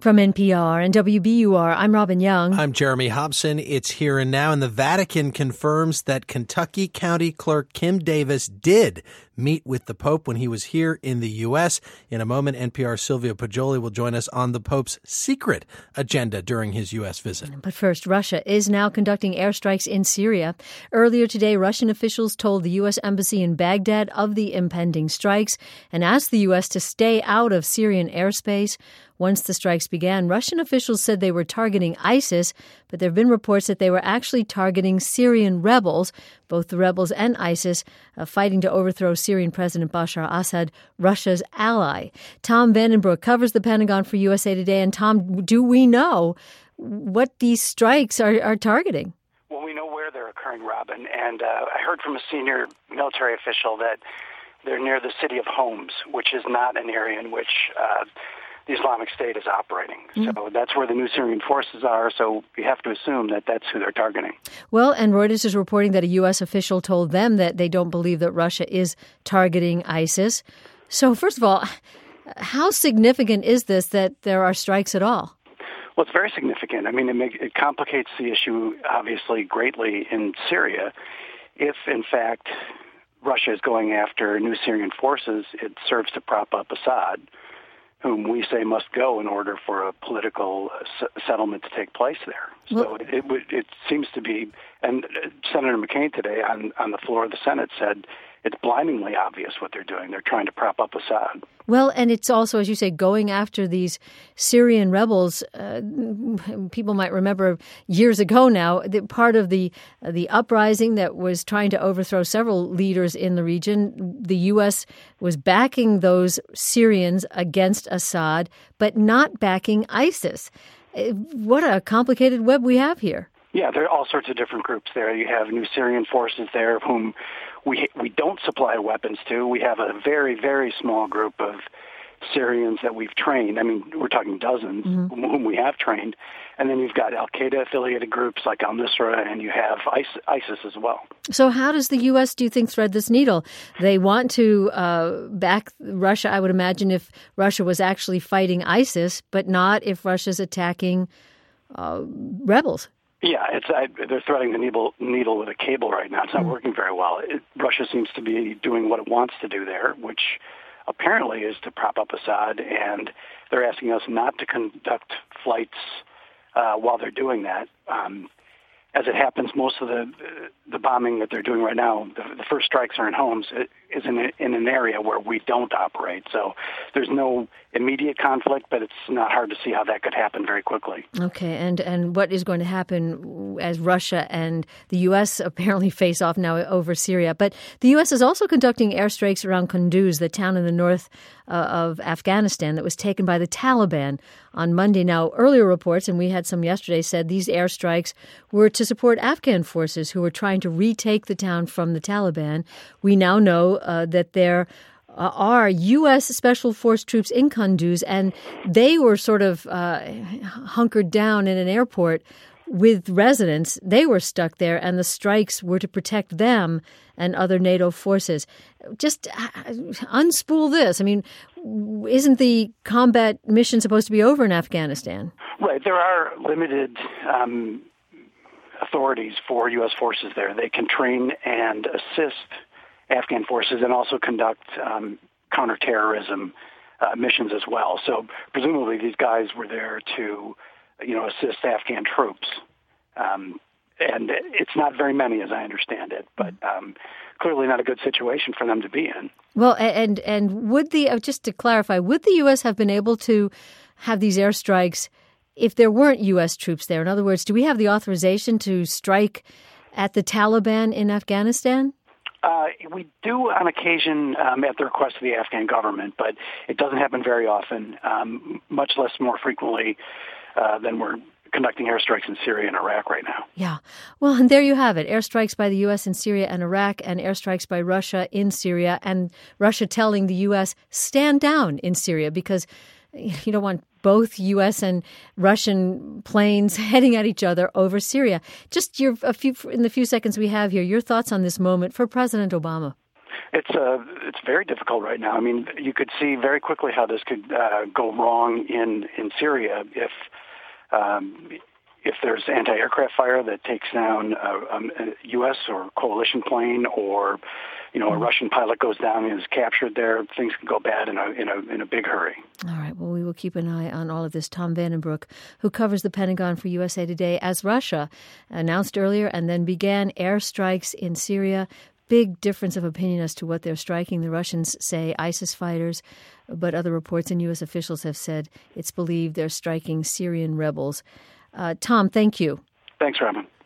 From NPR and WBUR, I'm Robin Young. I'm Jeremy Hobson. It's Here and Now, and the Vatican confirms that Kentucky County Clerk Kim Davis did meet with the Pope when he was here in the U.S. In a moment, NPR's Silvia Poggioli will join us on the Pope's secret agenda during his U.S. visit. But first, Russia is now conducting airstrikes in Syria. Earlier today, Russian officials told the U.S. Embassy in Baghdad of the impending strikes and asked the U.S. to stay out of Syrian airspace. Once the strikes began, Russian officials said they were targeting ISIS, but there have been reports that they were actually targeting Syrian rebels, both the rebels and ISIS, fighting to overthrow Syrian President Bashar al-Assad, Russia's ally. Tom Vandenbroek covers the Pentagon for USA Today. And Tom, do we know what these strikes are targeting? Well, we know where they're occurring, Robin, and I heard from a senior military official that they're near the city of Homs, which is not an area in which the Islamic State is operating. So that's where the new Syrian forces are, so we have to assume that that's who they're targeting. Well, and Reuters is reporting that a U.S. official told them that they don't believe that Russia is targeting ISIS. So first of all, how significant is this that there are strikes at all? Well, it's very significant. I mean, it complicates the issue, obviously, greatly in Syria. If, in fact, Russia is going after new Syrian forces, it serves to prop up Assad, whom we say must go in order for a political settlement to take place there. So it seems to be, and Senator McCain today on the floor of the Senate said it's blindingly obvious what they're doing. They're trying to prop up Assad. Well, and it's also, as you say, going after these Syrian rebels. People might remember years ago now, part of the uprising that was trying to overthrow several leaders in the region. The U.S. was backing those Syrians against Assad, but not backing ISIS. What a complicated web we have here. Yeah, there are all sorts of different groups there. You have new Syrian forces there whom we don't supply weapons to. We have a very, very small group of Syrians that we've trained. I mean, we're talking dozens whom we have trained. And then you've got al-Qaeda-affiliated groups like al-Nusra, and you have ISIS as well. So how does the U.S., do you think, thread this needle? They want to back Russia, I would imagine, if Russia was actually fighting ISIS, but not if Russia's attacking rebels. Yeah, they're threading the needle with a cable right now. It's not working very well. Russia seems to be doing what it wants to do there, which apparently is to prop up Assad, and they're asking us not to conduct flights while they're doing that. As it happens, most of the bombing that they're doing right now, the first strikes are in Homs, is in an area where we don't operate. So there's no immediate conflict, but it's not hard to see how that could happen very quickly. Okay, and what is going to happen as Russia and the U.S. apparently face off now over Syria? But the U.S. is also conducting airstrikes around Kunduz, the town in the north of Afghanistan that was taken by the Taliban on Monday. Now, earlier reports, and we had some yesterday, said these airstrikes were to support Afghan forces who were trying to retake the town from the Taliban. We now know that there are U.S. Special Force troops in Kunduz, and they were sort of hunkered down in an airport with residents. They were stuck there, and the strikes were to protect them and other NATO forces. Just unspool this. I mean, isn't the combat mission supposed to be over in Afghanistan? Right. There are limited authorities for U.S. forces there. They can train and assist Afghan forces and also conduct counterterrorism missions as well. So presumably these guys were there to, assist Afghan troops. And it's not very many, as I understand it, but clearly not a good situation for them to be in. Well, and would just to clarify, would the U.S. have been able to have these airstrikes if there weren't U.S. troops there? In other words, do we have the authorization to strike at the Taliban in Afghanistan? We do on occasion at the request of the Afghan government, but it doesn't happen very often, much less more frequently than we're conducting airstrikes in Syria and Iraq right now. Yeah. Well, and there you have it. Airstrikes by the U.S. in Syria and Iraq, and airstrikes by Russia in Syria, and Russia telling the U.S. stand down in Syria because you don't want both U.S. and Russian planes heading at each other over Syria. Just in the few seconds we have here, your thoughts on this moment for President Obama. It's very difficult right now. I mean, you could see very quickly how this could go wrong in Syria if there's anti-aircraft fire that takes down a U.S. or coalition plane, or a Russian pilot goes down and is captured there. Things can go bad in a big hurry. All right. Well, we will keep an eye on all of this. Tom Vandenbroek, who covers the Pentagon for USA Today, as Russia announced earlier and then began airstrikes in Syria. Big difference of opinion as to what they're striking. The Russians say ISIS fighters, but other reports and U.S. officials have said it's believed they're striking Syrian rebels. Tom, thank you. Thanks, Robin.